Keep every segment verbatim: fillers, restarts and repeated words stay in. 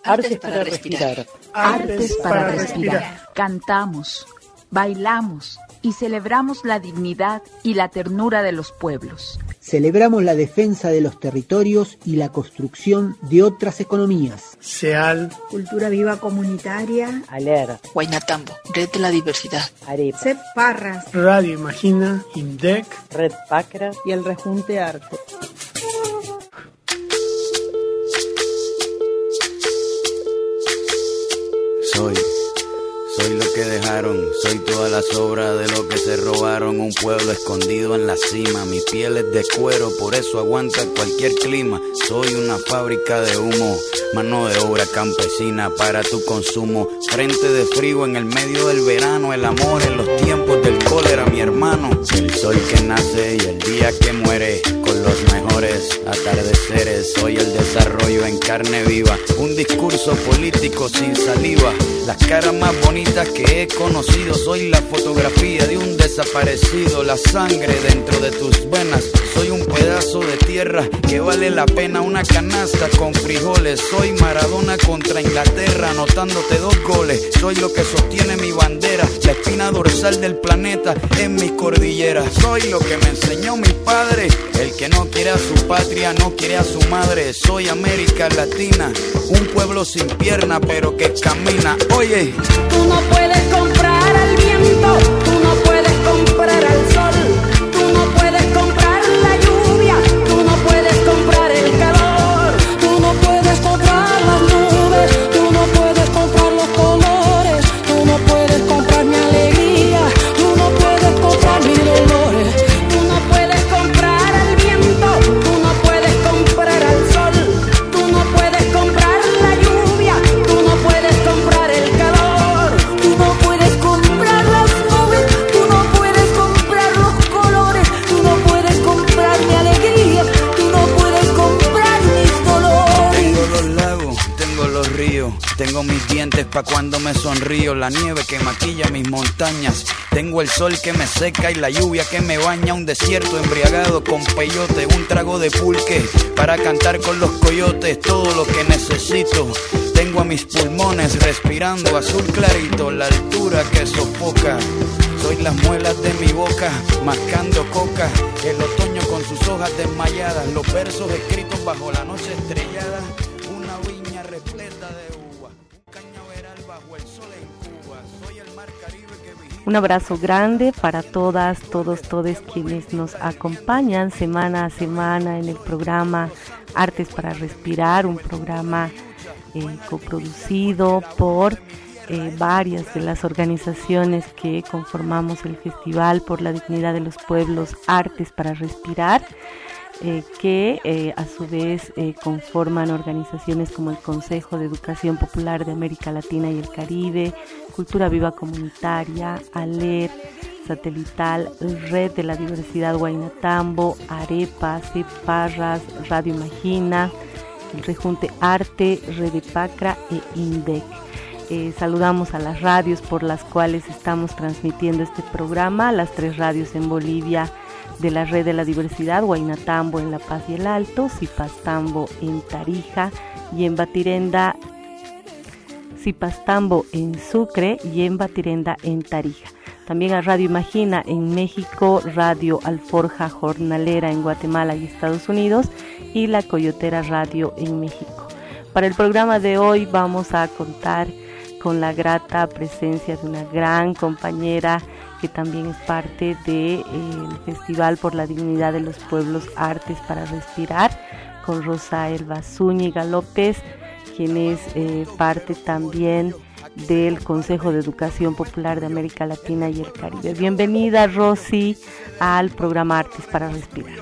Artes para respirar. Artes para respirar. Cantamos, bailamos y celebramos la dignidad y la ternura de los pueblos. Celebramos la defensa de los territorios y la construcción de otras economías. SEAL, Cultura Viva Comunitaria, ALER, Guaynatambo, Red de la Diversidad, Arepa, CEP Parras, Radio Imagina, INDEC, Red Pacra y el Rejunte Arte. Soy, soy lo que dejaron, soy toda la sobra de lo que se robaron. Un pueblo escondido en la cima, mi piel es de cuero, por eso aguanta cualquier clima. Soy una fábrica de humo, mano de obra campesina para tu consumo. Frente de frío en el medio del verano, el amor en los tiempos del cólera, mi hermano. El sol que nace y el día que muere, con los mejores atardeceres. Soy el desarrollo en carne viva, un discurso político sin saliva. Las caras más bonitas que he conocido, soy la fotografía de un desaparecido. La sangre dentro de tus venas, soy un pedazo de tierra que vale la pena una canasta con frijoles. Soy Maradona contra Inglaterra, anotándote dos goles. Soy lo que sostiene mi bandera, la espina dorsal del planeta en mis cordilleras. Soy lo que me enseñó mi padre, el que no quiere a su patria, no quiere a su madre. Soy América Latina, un pueblo sin pierna pero que camina. Oye, tú no puedes comprar al viento, tú no puedes comprar al sol, tú no puedes comprar la lluvia, tú no puedes comprar el calor, tú no puedes comprar las nubes, tú no puedes comprar los colores, tú no puedes comprar mi alegría, tú no puedes comprar mis dolores, tú no puedes comprar al viento, tú no puedes comprar al sol, tú no puedes comprar la lluvia, tú no puedes comprar el calor, tú no puedes comprar las nubes, tú no puedes comprar los colores, tú no puedes comprar mi alegría, tú no puedes comprar mis dolores. tengo los lagos, tengo los ríos, tengo mis dientes pa' cuando me sonrío, la nieve que maquilla mis montañas, tengo el sol que me seca y la lluvia que me baña, un desierto embriagado con peyote, un trago de pulque para cantar con los coyotes, todo lo que necesito. Tengo a mis pulmones respirando azul clarito, la altura que sofoca. Soy las muelas de mi boca, mascando coca, el otoño con sus hojas desmayadas, los versos escritos bajo la noche estrellada, una viña repleta de uva, un cañaveral bajo el sol en Cuba. Soy el mar Caribe que vigila. Un abrazo grande para todas, todos, todes quienes nos acompañan semana a semana en el programa Artes para Respirar, un programa eh, coproducido por eh, varias de las organizaciones que conformamos el Festival por la Dignidad de los Pueblos Artes para Respirar, eh, que eh, a su vez eh, conforman organizaciones como el Consejo de Educación Popular de América Latina y el Caribe, Cultura Viva Comunitaria, ALER, Satelital, Red de la Diversidad Guaynatambo, Arepa, CEP Parras, Radio Imagina, el Rejunte Arte, Red Pacra e INDEC. Eh, saludamos a las radios por las cuales estamos transmitiendo este programa, las tres radios en Bolivia de la Red de la Diversidad, Guaynatambo en La Paz y el Alto, Cipastambo en Tarija y en Batirenda, Cipastambo en Sucre y en Batirenda en Tarija. También a Radio Imagina en México, Radio Alforja Jornalera en Guatemala y Estados Unidos y La Coyotera Radio en México. Para el programa de hoy vamos a contar con la grata presencia de una gran compañera que también es parte del Festival por la Dignidad de los Pueblos Artes para Respirar, con Rosa Elba Zúñiga López, quien es eh, parte también del Consejo de Educación Popular de América Latina y el Caribe. Bienvenida, Rosy, al programa Artes para Respirar.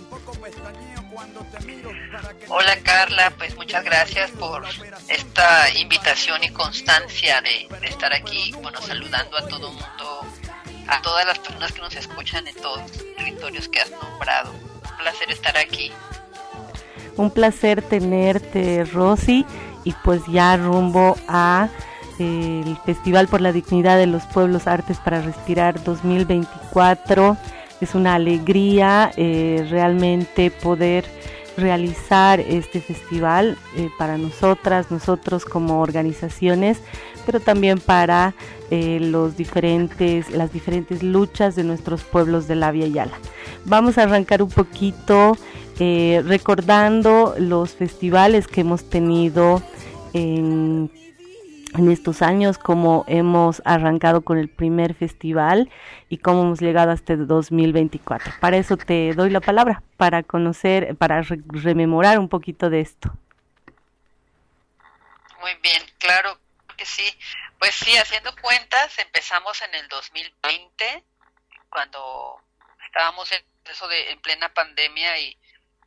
Hola, Carla, pues muchas gracias por esta invitación y constancia de, de estar aquí, bueno, saludando a todo el mundo, a todas las personas que nos escuchan en todos los territorios que has nombrado. Un placer estar aquí. Un placer tenerte, Rosy, y pues ya rumbo a eh, el Festival por la Dignidad de los Pueblos Artes para Respirar dos mil veinticuatro. Es una alegría eh, realmente poder realizar este festival eh, para nosotras, nosotros como organizaciones, pero también para eh, los diferentes, las diferentes luchas de nuestros pueblos de la Via Yala. Vamos a arrancar un poquito eh, recordando los festivales que hemos tenido en, en estos años, cómo hemos arrancado con el primer festival y cómo hemos llegado hasta el dos mil veinticuatro. Para eso te doy la palabra, para conocer, para re- rememorar un poquito de esto. Muy bien, claro que sí. Pues sí, haciendo cuentas, empezamos en el dos mil veinte, cuando estábamos en eso de en plena pandemia, y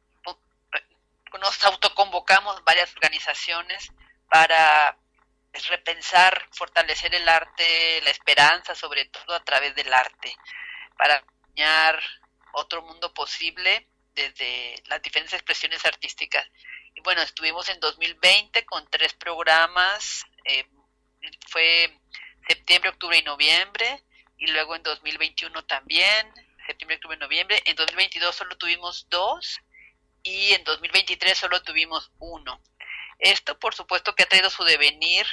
nos autoconvocamos varias organizaciones para repensar, fortalecer el arte, la esperanza, sobre todo a través del arte, para diseñar otro mundo posible desde las diferentes expresiones artísticas. Y bueno, estuvimos en dos mil veinte con tres programas, eh, fue septiembre, octubre y noviembre, y luego en dos mil veintiuno también, septiembre, octubre y noviembre. En dos mil veintidós solo tuvimos dos, y en dos mil veintitrés solo tuvimos uno. Esto, por supuesto, que ha traído su devenir,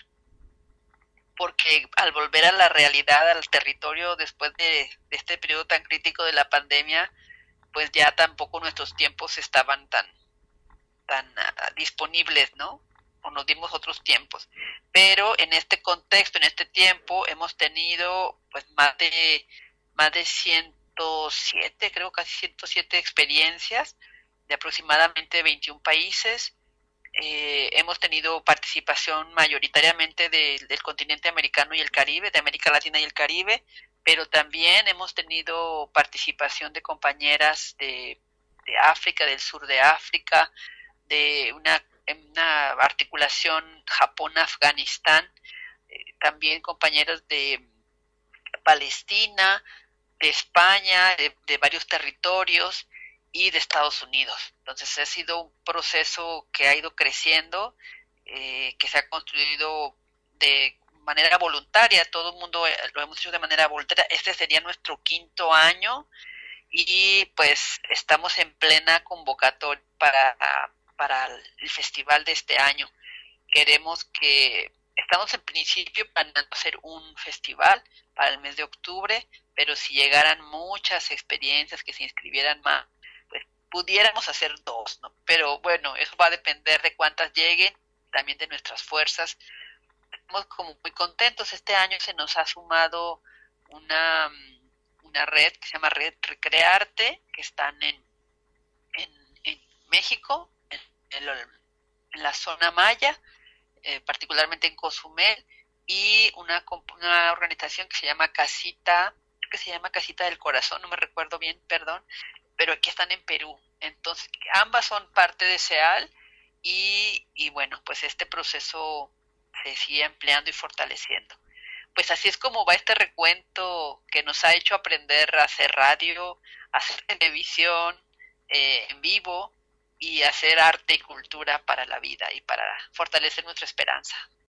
porque al volver a la realidad, al territorio, después de, de este periodo tan crítico de la pandemia, pues ya tampoco nuestros tiempos estaban tan, tan uh, disponibles, ¿no? O nos dimos otros tiempos. Pero en este contexto, en este tiempo, hemos tenido pues más de más de ciento siete, creo casi ciento siete experiencias de aproximadamente veintiún países. Eh, hemos tenido participación mayoritariamente de, del continente americano y el Caribe, de América Latina y el Caribe, pero también hemos tenido participación de compañeras de, de África, del sur de África, de una, una articulación Japón-Afganistán, eh, también compañeros de Palestina, de España, de, de varios territorios, y de Estados Unidos. Entonces ha sido un proceso que ha ido creciendo, eh, que se ha construido de manera voluntaria, todo el mundo lo hemos hecho de manera voluntaria. Este sería nuestro quinto año y pues estamos en plena convocatoria para, para el festival de este año. Queremos que, estamos en principio planeando hacer un festival para el mes de octubre, pero si llegaran muchas experiencias, que se inscribieran más, pudiéramos hacer dos, ¿no? Pero bueno, eso va a depender de cuántas lleguen, también de nuestras fuerzas. Estamos como muy contentos. Este año se nos ha sumado una, una red que se llama Red Recrearte, que están en, en, en México, en, en, en la zona maya, eh, particularmente en Cozumel, y una, una organización que se llama Casita, que se llama Casita del Corazón, no me recuerdo bien, perdón, pero aquí están en Perú. Entonces, ambas son parte de SEAL y, y bueno, pues este proceso se sigue empleando y fortaleciendo. Pues así es como va este recuento que nos ha hecho aprender a hacer radio, a hacer televisión eh, en vivo y hacer arte y cultura para la vida y para fortalecer nuestra esperanza.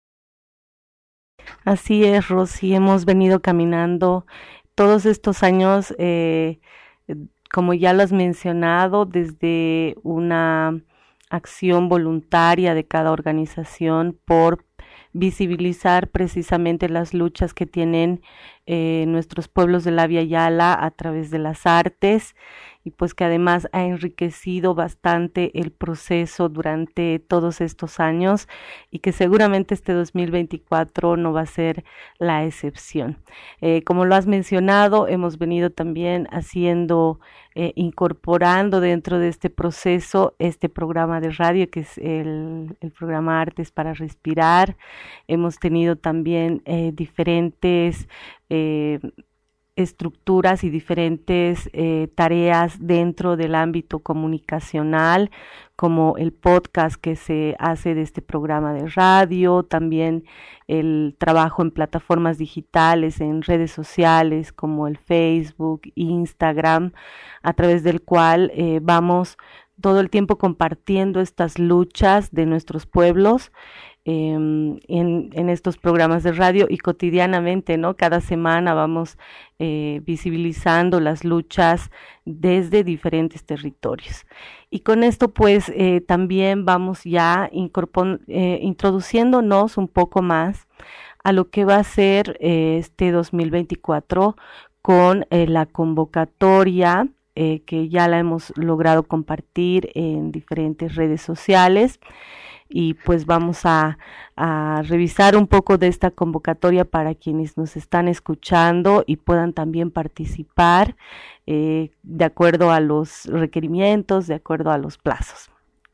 Así es, Rosy, hemos venido caminando todos estos años, eh, como ya lo has mencionado, desde una acción voluntaria de cada organización por visibilizar precisamente las luchas que tienen eh, nuestros pueblos de la Via Yala a través de las artes, y pues que además ha enriquecido bastante el proceso durante todos estos años y que seguramente este dos mil veinticuatro no va a ser la excepción. Eh, como lo has mencionado, hemos venido también haciendo, eh, incorporando dentro de este proceso este programa de radio que es el, el programa Artes para Respirar. Hemos tenido también eh, diferentes eh, estructuras y diferentes eh, tareas dentro del ámbito comunicacional, como el podcast que se hace de este programa de radio, también el trabajo en plataformas digitales, en redes sociales como el Facebook, Instagram, a través del cual eh, vamos todo el tiempo compartiendo estas luchas de nuestros pueblos eh, en, en estos programas de radio y cotidianamente, ¿no? Cada semana vamos eh, visibilizando las luchas desde diferentes territorios. Y con esto pues eh, también vamos ya incorpor- eh, introduciéndonos un poco más a lo que va a ser eh, este dos mil veinticuatro con eh, la convocatoria eh, que ya la hemos logrado compartir en diferentes redes sociales. Y pues vamos a, a revisar un poco de esta convocatoria para quienes nos están escuchando y puedan también participar eh, de acuerdo a los requerimientos, de acuerdo a los plazos.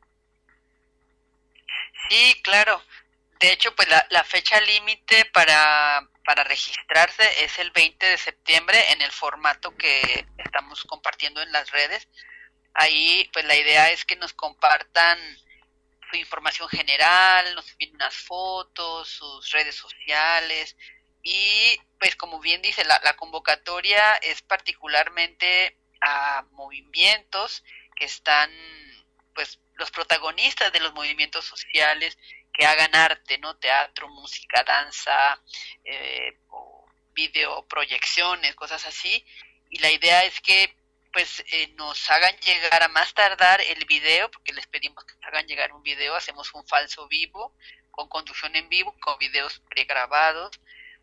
Sí, claro. De hecho, pues la, la fecha límite para, para registrarse es el veinte de septiembre en el formato que estamos compartiendo en las redes. Ahí, pues la idea es que nos compartan su información general, nos envíen unas fotos, sus redes sociales y pues como bien dice, la, la convocatoria es particularmente a movimientos que están, pues los protagonistas de los movimientos sociales que hagan arte, ¿no? Teatro, música, danza, eh, o video, proyecciones, cosas así, y la idea es que pues eh, nos hagan llegar a más tardar el video, porque les pedimos que nos hagan llegar un video, hacemos un falso vivo, con conducción en vivo, con videos pregrabados,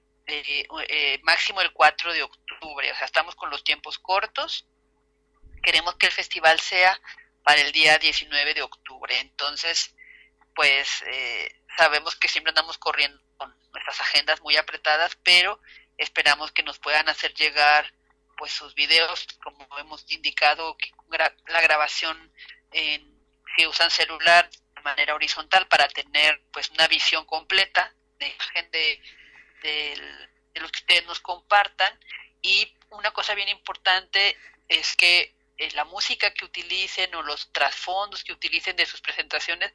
eh, eh, máximo el cuatro de octubre, o sea, estamos con los tiempos cortos, queremos que el festival sea para el día diecinueve de octubre, entonces, pues, eh, sabemos que siempre andamos corriendo con nuestras agendas muy apretadas, pero esperamos que nos puedan hacer llegar pues sus videos, como hemos indicado, que gra- la grabación en, si usan celular de manera horizontal para tener pues una visión completa de imagen de, de, de los que ustedes nos compartan. Y una cosa bien importante es que eh, la música que utilicen o los trasfondos que utilicen de sus presentaciones,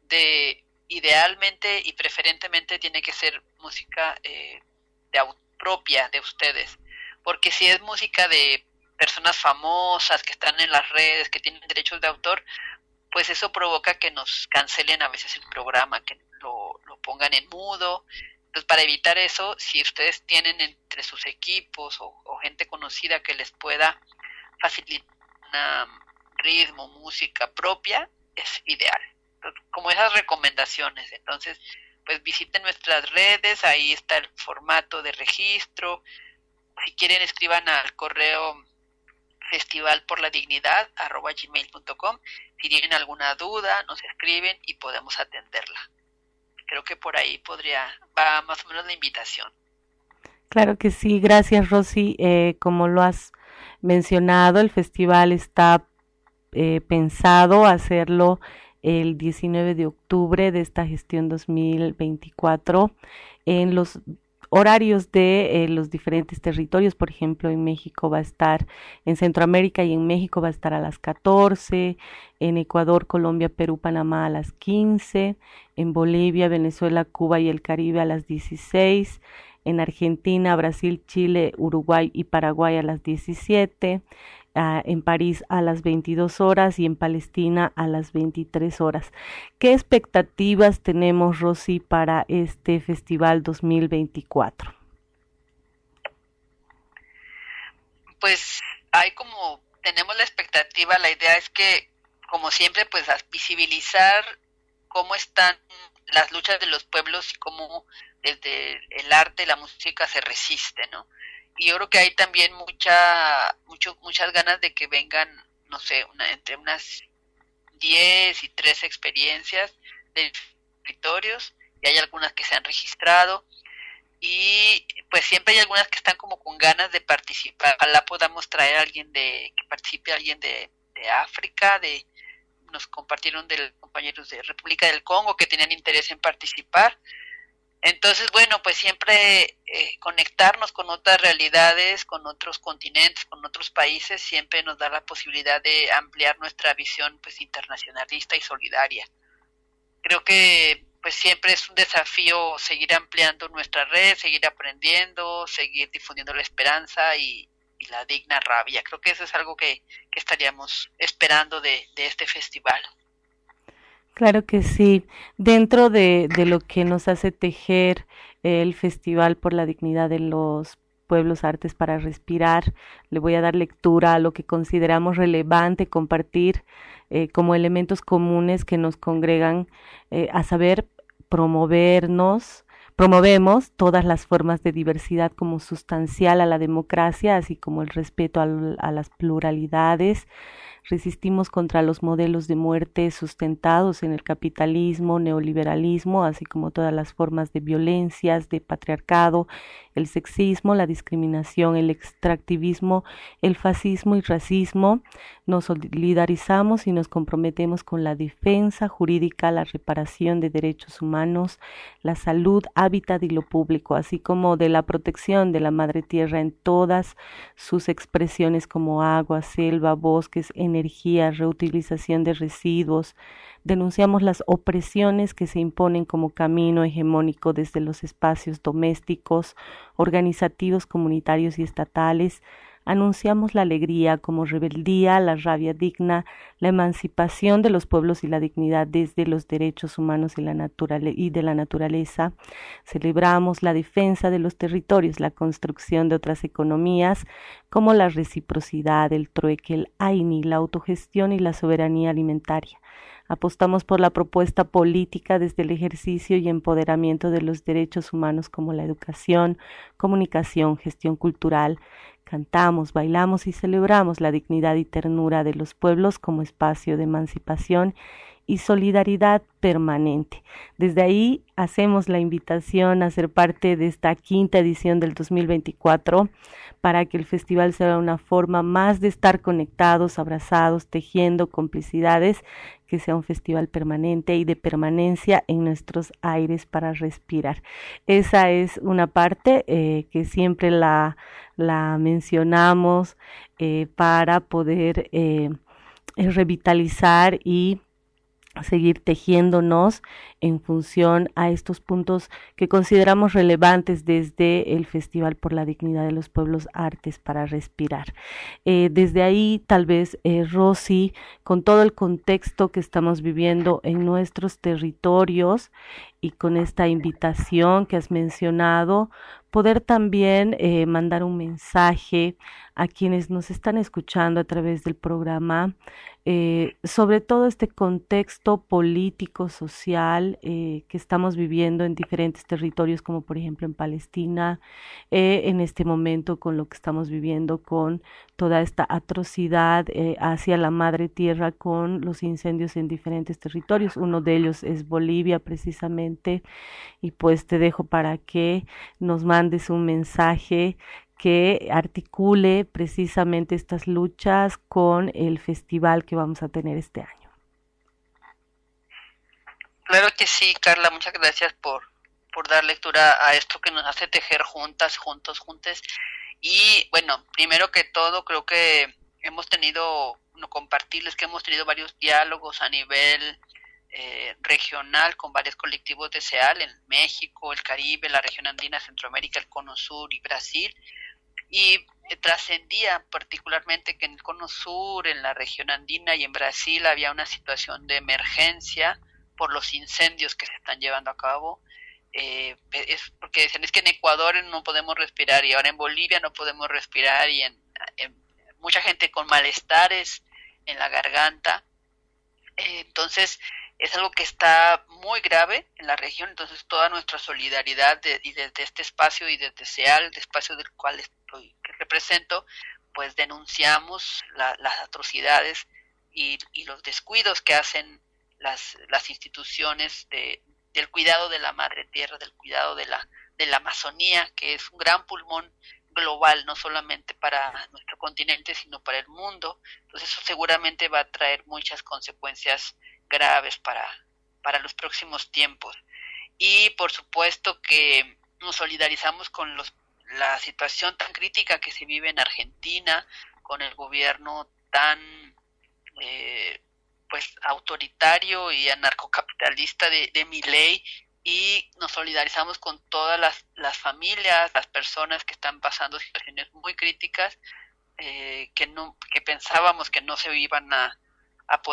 de idealmente y preferentemente tiene que ser música eh, de au- propia de ustedes. Porque si es música de personas famosas que están en las redes, que tienen derechos de autor, pues eso provoca que nos cancelen a veces el programa, que lo, lo pongan en mudo. Entonces, para evitar eso, si ustedes tienen entre sus equipos o, o gente conocida que les pueda facilitar un ritmo, música propia, es ideal. Entonces, como esas recomendaciones. Entonces, pues visiten nuestras redes, ahí está el formato de registro. Si quieren, escriban al correo festivalporladignidad arroba gmail punto com. Si tienen alguna duda, nos escriben y podemos atenderla. Creo que por ahí podría, va más o menos la invitación. Claro que sí, gracias Rosy. Eh, como lo has mencionado, el festival está eh, pensado hacerlo el diecinueve de octubre de esta gestión dos mil veinticuatro en los horarios de eh, los diferentes territorios. Por ejemplo, en México va a estar, en Centroamérica y en México va a estar a las catorce, en Ecuador, Colombia, Perú, Panamá a las quince, en Bolivia, Venezuela, Cuba y el Caribe a las dieciséis, en Argentina, Brasil, Chile, Uruguay y Paraguay a las diecisiete, Uh, en París a las veintidós horas y en Palestina a las veintitrés horas. ¿Qué expectativas tenemos, Rosy, para este festival dos mil veinticuatro? Pues hay como, tenemos la expectativa, la idea es que, como siempre, pues visibilizar cómo están las luchas de los pueblos y cómo desde el arte, la música se resiste, ¿no? Y yo creo que hay también mucha, mucho, muchas ganas de que vengan, no sé, una, entre unas diez y trece experiencias de territorios, y hay algunas que se han registrado, y pues siempre hay algunas que están como con ganas de participar. Ojalá podamos traer a alguien de, que participe alguien de, de África, de, nos compartieron de compañeros de República del Congo que tenían interés en participar. Entonces, bueno, pues siempre eh, conectarnos con otras realidades, con otros continentes, con otros países, siempre nos da la posibilidad de ampliar nuestra visión pues internacionalista y solidaria. Creo que pues siempre es un desafío seguir ampliando nuestra red, seguir aprendiendo, seguir difundiendo la esperanza y, y la digna rabia. Creo que eso es algo que, que estaríamos esperando de, de este festival. Claro que sí. Dentro de, de lo que nos hace tejer el Festival por la Dignidad de los Pueblos Artes para Respirar, le voy a dar lectura a lo que consideramos relevante compartir eh, como elementos comunes que nos congregan, eh, a saber, promovernos, promovemos todas las formas de diversidad como sustancial a la democracia, así como el respeto a, a las pluralidades. Resistimos contra los modelos de muerte sustentados en el capitalismo, neoliberalismo, así como todas las formas de violencias, de patriarcado, el sexismo, la discriminación, el extractivismo, el fascismo y racismo. Nos solidarizamos y nos comprometemos con la defensa jurídica, la reparación de derechos humanos, la salud, hábitat y lo público, así como de la protección de la madre tierra en todas sus expresiones como agua, selva, bosques, energía, reutilización de residuos. Denunciamos las opresiones que se imponen como camino hegemónico desde los espacios domésticos, organizativos, comunitarios y estatales. Anunciamos la alegría como rebeldía, la rabia digna, la emancipación de los pueblos y la dignidad desde los derechos humanos y, la naturale- y de la naturaleza. Celebramos la defensa de los territorios, la construcción de otras economías como la reciprocidad, el trueque, el A I N I, la autogestión y la soberanía alimentaria. Apostamos por la propuesta política desde el ejercicio y empoderamiento de los derechos humanos como la educación, comunicación, gestión cultural. Cantamos, bailamos y celebramos la dignidad y ternura de los pueblos como espacio de emancipación y solidaridad permanente. Desde ahí hacemos la invitación a ser parte de esta quinta edición del dos mil veinticuatro para que el festival sea una forma más de estar conectados, abrazados, tejiendo complicidades, que sea un festival permanente y de permanencia en nuestros aires para respirar. Esa es una parte eh, que siempre la, la mencionamos eh, para poder eh, revitalizar y seguir tejiéndonos en función a estos puntos que consideramos relevantes desde el Festival por la Dignidad de los Pueblos Artes para Respirar. Eh, desde ahí, tal vez, eh, Rosy, con todo el contexto que estamos viviendo en nuestros territorios y con esta invitación que has mencionado, poder también eh, mandar un mensaje a quienes nos están escuchando a través del programa, eh, sobre todo este contexto político, social eh, que estamos viviendo en diferentes territorios, como por ejemplo en Palestina, eh, en este momento con lo que estamos viviendo con toda esta atrocidad eh, hacia la madre tierra con los incendios en diferentes territorios. Uno de ellos es Bolivia precisamente, y pues te dejo para que nos mandes un mensaje que articule precisamente estas luchas con el festival que vamos a tener este año. Claro que sí, Carla, muchas gracias por, por dar lectura a esto que nos hace tejer juntas, juntos, juntes. Y bueno, primero que todo, creo que hemos tenido, no compartirles que hemos tenido varios diálogos a nivel eh, regional con varios colectivos de SEAL en México, el Caribe, la región andina, Centroamérica, el Cono Sur y Brasil. Y eh, trascendía particularmente que en el Cono Sur, en la región andina y en Brasil había una situación de emergencia por los incendios que se están llevando a cabo. Eh, es porque dicen, es que en Ecuador no podemos respirar y ahora en Bolivia no podemos respirar y en, en mucha gente con malestares en la garganta. Eh, entonces es algo que está muy grave en la región, entonces toda nuestra solidaridad de, y desde este espacio y desde SEAL, el espacio del cual estoy, que represento, pues denunciamos la, las atrocidades y, y los descuidos que hacen las, las instituciones de, del cuidado de la madre tierra, del cuidado de la, de la Amazonía, que es un gran pulmón global, no solamente para nuestro continente, sino para el mundo. Entonces eso seguramente va a traer muchas consecuencias graves para, para los próximos tiempos. Y por supuesto que nos solidarizamos con los, la situación tan crítica que se vive en Argentina, con el gobierno tan eh, pues autoritario y anarcocapitalista de, de Milei, y nos solidarizamos con todas las, las familias, las personas que están pasando situaciones muy críticas, eh, que no que pensábamos que no se iban a, a poder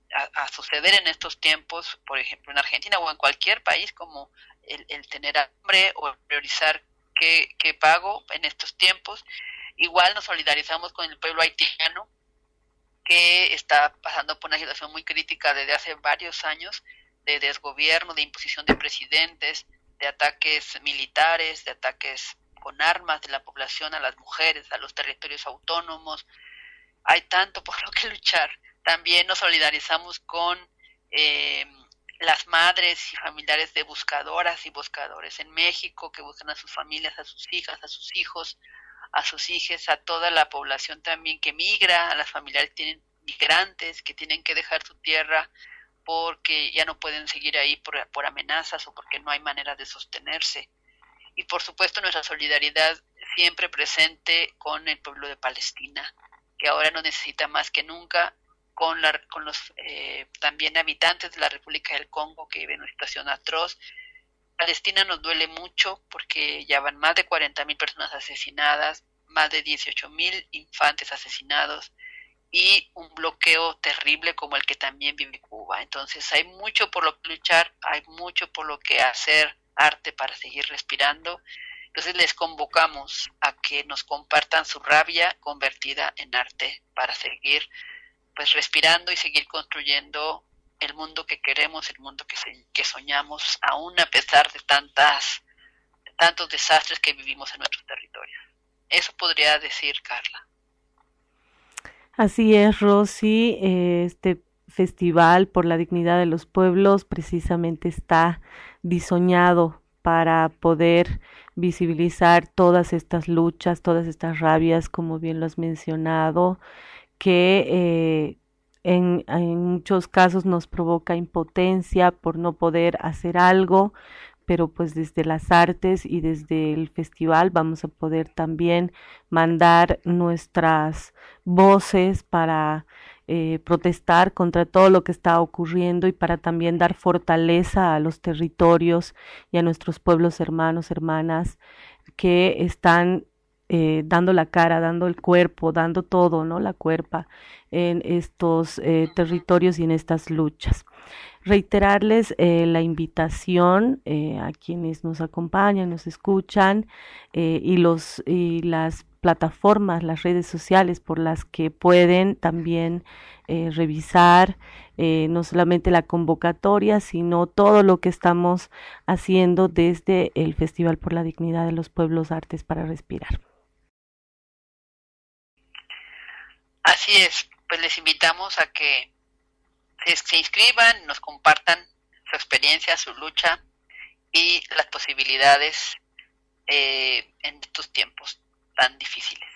a, a suceder en estos tiempos, por ejemplo en Argentina o en cualquier país, como el, el tener hambre o el priorizar qué, qué pago en estos tiempos. Igual nos solidarizamos con el pueblo haitiano, que está pasando por una situación muy crítica desde hace varios años, de desgobierno, de imposición de presidentes, de ataques militares, de ataques con armas de la población a las mujeres, a los territorios autónomos. Hay tanto por lo que luchar. También nos solidarizamos con eh, las madres y familiares de buscadoras y buscadores en México, que buscan a sus familias, a sus hijas, a sus hijos, a sus hijas, a toda la población también que migra, a las familiares que tienen migrantes, que tienen que dejar su tierra porque ya no pueden seguir ahí por, por amenazas o porque no hay manera de sostenerse. Y por supuesto nuestra solidaridad siempre presente con el pueblo de Palestina, que ahora nos necesita más que nunca, con, la, con los eh, también habitantes de la República del Congo que viven una situación atroz. Palestina nos duele mucho porque ya van más de cuarenta mil personas asesinadas, más de dieciocho mil infantes asesinados y un bloqueo terrible como el que también vive Cuba. Entonces hay mucho por lo que luchar, hay mucho por lo que hacer arte para seguir respirando. Entonces les convocamos a que nos compartan su rabia convertida en arte para seguir pues respirando y seguir construyendo el mundo que queremos, el mundo que, se, que soñamos, aún a pesar de tantas tantos desastres que vivimos en nuestros territorios. Eso podría decir Carla. Así es, Rosy. Este Festival por la Dignidad de los Pueblos precisamente está diseñado para poder visibilizar todas estas luchas, todas estas rabias, como bien lo has mencionado, que eh, en, en muchos casos nos provoca impotencia por no poder hacer algo, pero pues desde las artes y desde el festival vamos a poder también mandar nuestras voces para eh, protestar contra todo lo que está ocurriendo y para también dar fortaleza a los territorios y a nuestros pueblos hermanos, hermanas que están Eh, dando la cara, dando el cuerpo, dando todo, ¿no? La cuerpa en estos eh, territorios y en estas luchas. Reiterarles eh, la invitación eh, a quienes nos acompañan, nos escuchan eh, y los y las plataformas, las redes sociales por las que pueden también eh, revisar eh, no solamente la convocatoria, sino todo lo que estamos haciendo desde el Festival por la Dignidad de los Pueblos, Artes para Respirar. Así es, pues les invitamos a que se, se inscriban, nos compartan su experiencia, su lucha y las posibilidades eh, en estos tiempos tan difíciles.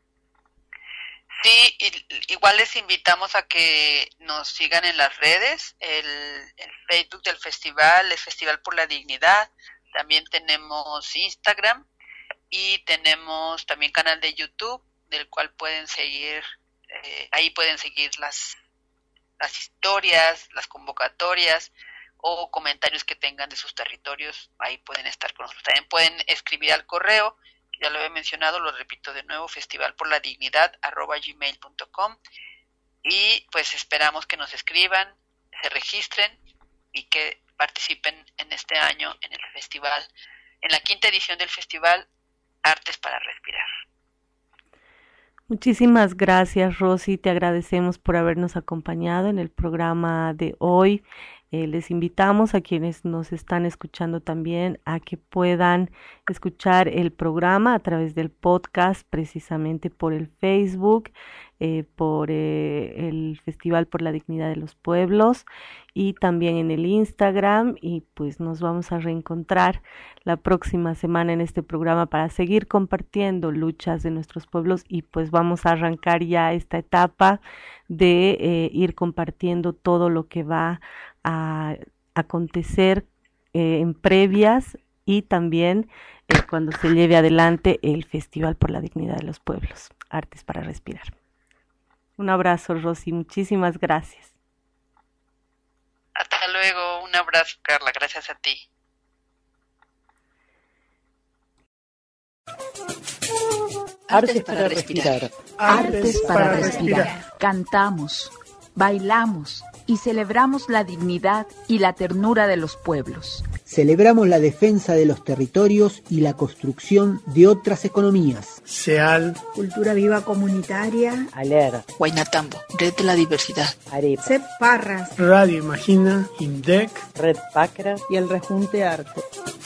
Sí, y, igual les invitamos a que nos sigan en las redes, el, el Facebook del festival, el Festival por la Dignidad, también tenemos Instagram y tenemos también canal de YouTube, del cual pueden seguir, eh, ahí pueden seguir las, las historias, las convocatorias o comentarios que tengan de sus territorios, ahí pueden estar con nosotros. También pueden escribir al correo, ya lo he mencionado, lo repito de nuevo, festival por la dignidad arroba gmail punto com, y pues esperamos que nos escriban, se registren y que participen en este año en el festival, en la quinta edición del festival Artes para Respirar. Muchísimas gracias, Rosy, te agradecemos por habernos acompañado en el programa de hoy. Eh, les invitamos a quienes nos están escuchando también a que puedan escuchar el programa a través del podcast, precisamente por el Facebook, eh, por eh, el Festival por la Dignidad de los Pueblos y también en el Instagram, y pues nos vamos a reencontrar la próxima semana en este programa para seguir compartiendo luchas de nuestros pueblos, y pues vamos a arrancar ya esta etapa de eh, ir compartiendo todo lo que va a acontecer eh, en previas y también eh, cuando se lleve adelante el Festival por la Dignidad de los Pueblos, Artes para Respirar. Un abrazo, Rosy, muchísimas gracias. Hasta luego, un abrazo, Carla, gracias a ti. Artes para respirar. Artes para respirar. Cantamos, bailamos, y celebramos la dignidad y la ternura de los pueblos. Celebramos la defensa de los territorios y la construcción de otras economías. SEAL, Cultura Viva Comunitaria, ALER, Huaynatambo, Red de la Diversidad, AREPA, CEP Parras, Radio Imagina, INDEC, Red Pacra y el Rejunte Arte.